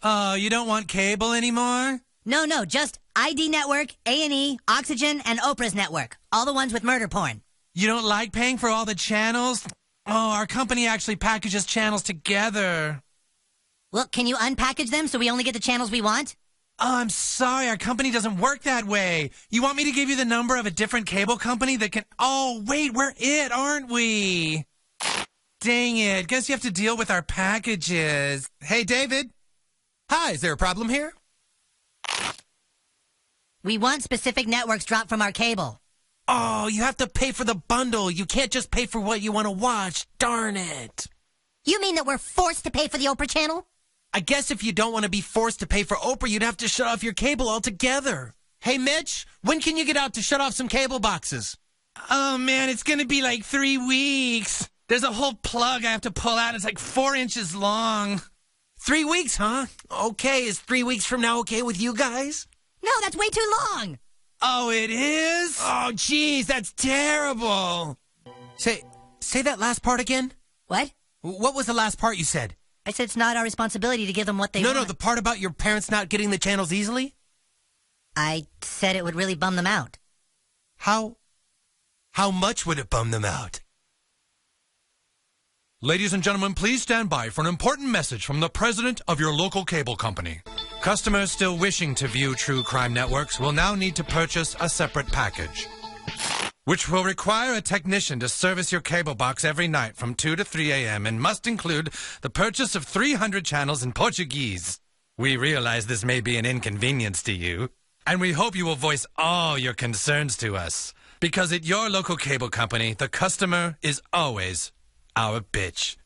Oh, you don't want cable anymore? No, just ID Network, A&E, Oxygen, and Oprah's network. All the ones with murder porn. You don't like paying for all the channels? Oh, our company actually packages channels together. Well, can you unpackage them so we only get the channels we want? Oh, I'm sorry, our company doesn't work that way. You want me to give you the number of a different cable company that can... Oh, wait, we're it, aren't we? Dang it, guess you have to deal with our packages. Hey, David? Hi, is there a problem here? We want specific networks dropped from our cable. Oh, you have to pay for the bundle. You can't just pay for what you want to watch. Darn it. You mean that we're forced to pay for the Oprah channel? I guess if you don't want to be forced to pay for Oprah, you'd have to shut off your cable altogether. Hey, Mitch, when can you get out to shut off some cable boxes? Oh, man, it's going to be like 3 weeks. There's a whole plug I have to pull out. It's like 4 inches long. 3 weeks, huh? Okay, is 3 weeks from now okay with you guys? No, that's way too long. Oh, it is? Oh, geez, that's terrible. Say that last part again. What? What was the last part you said? I said it's not our responsibility to give them what they want. No, the part about your parents not getting the channels easily? I said it would really bum them out. How much would it bum them out? Ladies and gentlemen, please stand by for an important message from the president of your local cable company. Customers still wishing to view true crime networks will now need to purchase a separate package, which will require a technician to service your cable box every night from 2 to 3 a.m. and must include the purchase of 300 channels in Portuguese. We realize this may be an inconvenience to you, and we hope you will voice all your concerns to us, because at your local cable company, the customer is always our bitch.